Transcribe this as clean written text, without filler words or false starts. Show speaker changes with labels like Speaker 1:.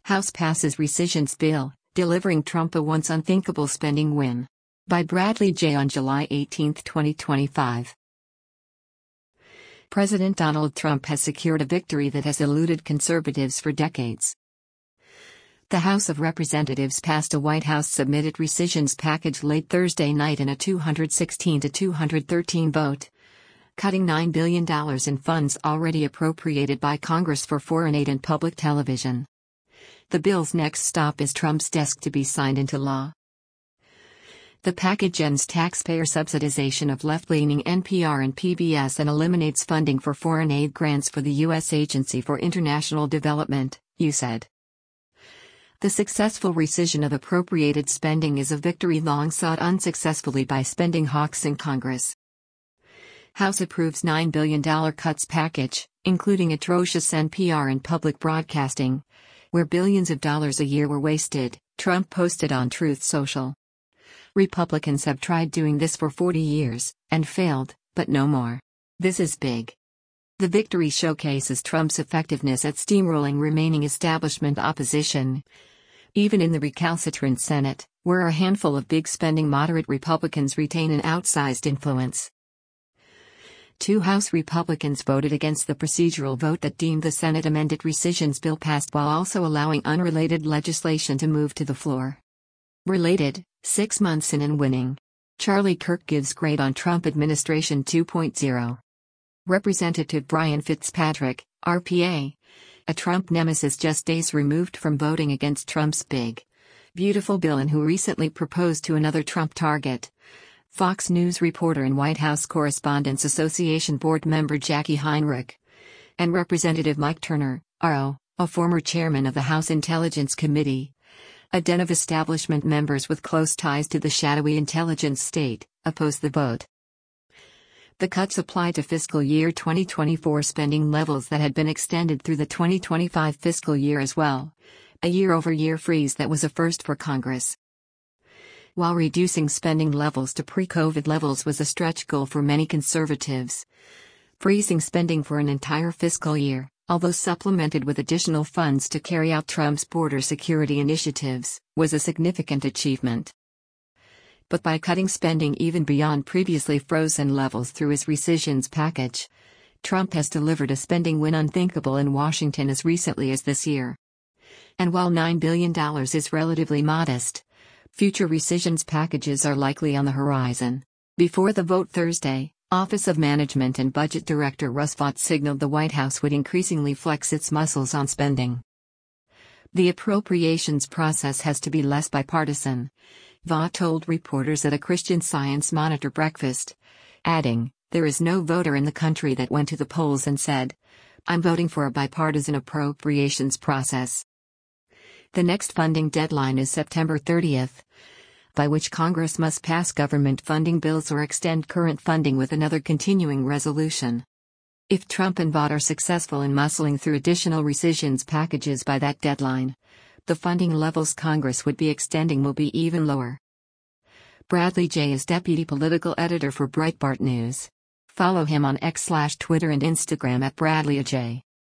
Speaker 1: House passes rescissions bill, delivering Trump a once unthinkable spending win. By Bradley J. on July 18, 2025. President Donald Trump has secured a victory that has eluded conservatives for decades. The House of Representatives passed a White House-submitted rescissions package late Thursday night in a 216-213 vote, cutting $9 billion in funds already appropriated by Congress for foreign aid and public television. The bill's next stop is Trump's desk to be signed into law. The package ends taxpayer subsidization of left-leaning NPR and PBS and eliminates funding for foreign aid grants for the U.S. Agency for International Development, USAID. The successful rescission of appropriated spending is a victory long sought unsuccessfully by spending hawks in Congress. House approves $9 billion cuts package, including atrocious NPR and public broadcasting, where billions of dollars a year were wasted, Trump posted on Truth Social. Republicans have tried doing this for 40 years, and failed, but no more. This is big. The victory showcases Trump's effectiveness at steamrolling remaining establishment opposition, even in the recalcitrant Senate, where a handful of big spending moderate Republicans retain an outsized influence. 2 House Republicans voted against the procedural vote that deemed the Senate amended rescissions bill passed while also allowing unrelated legislation to move to the floor. Related, 6 months in and winning. Charlie Kirk gives grade on Trump administration 2.0. Representative Brian Fitzpatrick, RPA, a Trump nemesis just days removed from voting against Trump's big, beautiful bill and who recently proposed to another Trump target, Fox News reporter and White House Correspondents Association board member Jackie Heinrich, and Representative Mike Turner, RO, a former chairman of the House Intelligence Committee, a den of establishment members with close ties to the shadowy intelligence state, opposed the vote. The cuts apply to fiscal year 2024 spending levels that had been extended through the 2025 fiscal year as well, a year-over-year freeze that was a first for Congress. While reducing spending levels to pre-COVID levels was a stretch goal for many conservatives, freezing spending for an entire fiscal year, although supplemented with additional funds to carry out Trump's border security initiatives, was a significant achievement. But by cutting spending even beyond previously frozen levels through his rescissions package, Trump has delivered a spending win unthinkable in Washington as recently as this year. And while $9 billion is relatively modest, future rescissions packages are likely on the horizon. Before the vote Thursday, Office of Management and Budget Director Russ Vought signaled the White House would increasingly flex its muscles on spending. The appropriations process has to be less bipartisan, Vought told reporters at a Christian Science Monitor breakfast, adding, "There is no voter in the country that went to the polls and said, 'I'm voting for a bipartisan appropriations process.'" The next funding deadline is September 30th, by which Congress must pass government funding bills or extend current funding with another continuing resolution. If Trump and Vought are successful in muscling through additional rescissions packages by that deadline, the funding levels Congress would be extending will be even lower. Bradley J. is deputy political editor for Breitbart News. Follow him on X/Twitter and Instagram at BradleyAJ.